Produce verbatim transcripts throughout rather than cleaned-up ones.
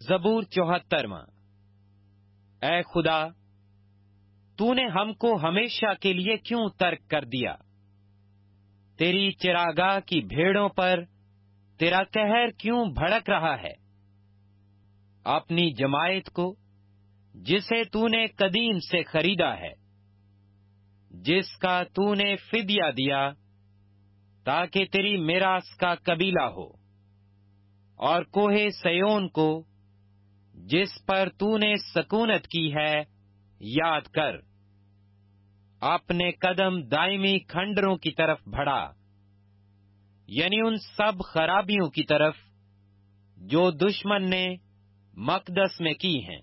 زبور چوہترواں۔ اے خدا، تو نے ہم کو ہمیشہ کے لیے کیوں ترک کر دیا؟ تیری چراگاہ کی بھیڑوں پر تیرا قہر کیوں بھڑک رہا ہے؟ اپنی جماعت کو جسے تو نے قدیم سے خریدا ہے، جس کا تو نے فدیہ دیا تاکہ تیری میراث کا قبیلہ ہو، اور کوہ سیون کو جس پر تو نے سکونت کی ہے یاد کر۔ اپنے قدم دائمی کھنڈروں کی طرف بڑھا، یعنی ان سب خرابیوں کی طرف جو دشمن نے مقدس میں کی ہیں۔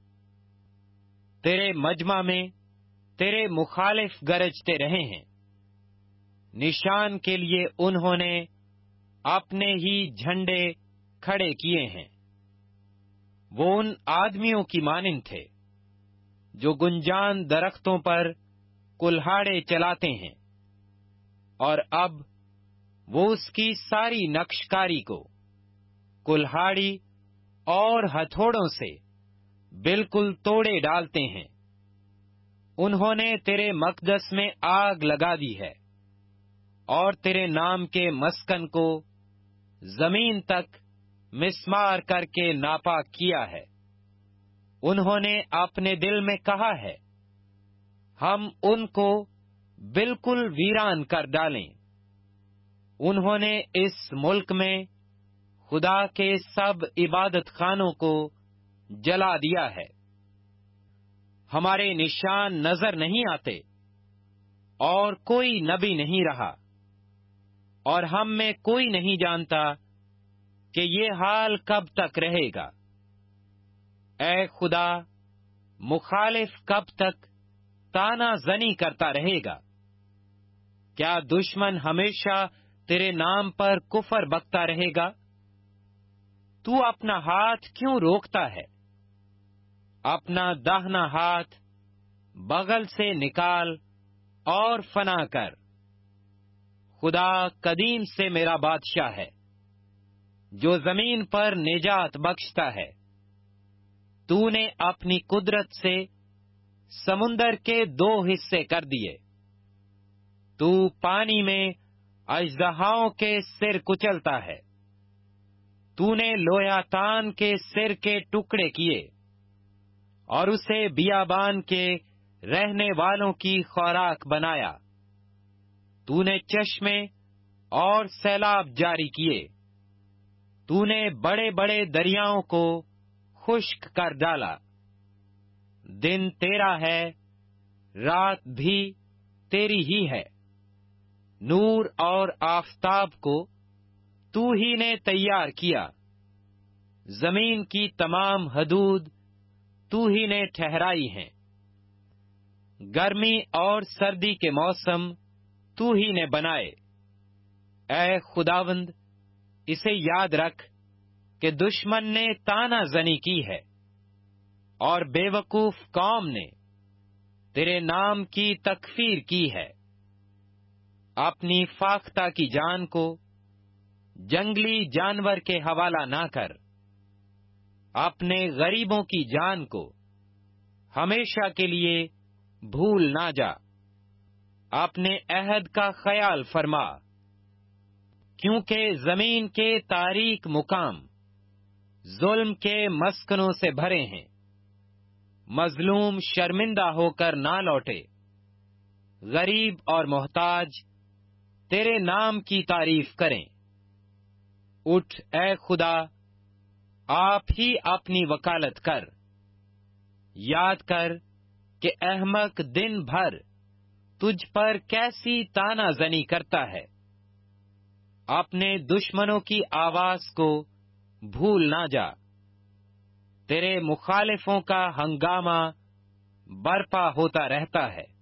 تیرے مجمع میں تیرے مخالف گرجتے رہے ہیں، نشان کے لیے انہوں نے اپنے ہی جھنڈے کھڑے کیے ہیں۔ وہ ان آدمیوں کی مانند تھے جو گنجان درختوں پر کلہاڑے چلاتے ہیں، اور اب وہ اس کی ساری نقشکاری کو کلہاڑی اور ہتھوڑوں سے بالکل توڑے ڈالتے ہیں۔ انہوں نے تیرے مقدس میں آگ لگا دی ہے، اور تیرے نام کے مسکن کو زمین تک مسمار کر کے ناپاک کیا ہے۔ انہوں نے اپنے دل میں کہا ہے، ہم ان کو بالکل ویران کر ڈالیں۔ انہوں نے اس ملک میں خدا کے سب عبادت خانوں کو جلا دیا ہے۔ ہمارے نشان نظر نہیں آتے، اور کوئی نبی نہیں رہا، اور ہم میں کوئی نہیں جانتا کہ یہ حال کب تک رہے گا۔ اے خدا، مخالف کب تک تانا زنی کرتا رہے گا؟ کیا دشمن ہمیشہ تیرے نام پر کفر بکتا رہے گا؟ تو اپنا ہاتھ کیوں روکتا ہے؟ اپنا داہنا ہاتھ بغل سے نکال اور فنا کر۔ خدا قدیم سے میرا بادشاہ ہے، جو زمین پر نجات بخشتا ہے۔ تو نے اپنی قدرت سے سمندر کے دو حصے کر دیے۔ تو پانی میں اژدہاؤں کے سر کچلتا ہے۔ تو نے لویاتان کے سر کے ٹکڑے کیے، اور اسے بیابان کے رہنے والوں کی خوراک بنایا۔ تو نے چشمے اور سیلاب جاری کیے۔ تو نے بڑے بڑے دریاؤں کو خشک کر ڈالا۔ دن تیرا ہے، رات بھی تیری ہی ہے۔ نور اور آفتاب کو تو ہی نے تیار کیا۔ زمین کی تمام حدود تو ہی نے ٹھہرائی ہیں۔ گرمی اور سردی کے موسم تو ہی نے بنائے۔ اے خداوند، اسے یاد رکھ کہ دشمن نے تانا زنی کی ہے، اور بے وقوف قوم نے تیرے نام کی تکفیر کی ہے۔ اپنی فاختہ کی جان کو جنگلی جانور کے حوالہ نہ کر۔ اپنے غریبوں کی جان کو ہمیشہ کے لیے بھول نہ جا۔ اپنے عہد کا خیال فرما، کیونکہ زمین کے تاریک مقام ظلم کے مسکنوں سے بھرے ہیں۔ مظلوم شرمندہ ہو کر نہ لوٹے۔ غریب اور محتاج تیرے نام کی تعریف کریں۔ اٹھ اے خدا، آپ ہی اپنی وکالت کر۔ یاد کر کہ احمق دن بھر تجھ پر کیسی تانا زنی کرتا ہے۔ اپنے دشمنوں کی آواز کو بھول نہ جا۔ تیرے مخالفوں کا ہنگامہ برپا ہوتا رہتا ہے۔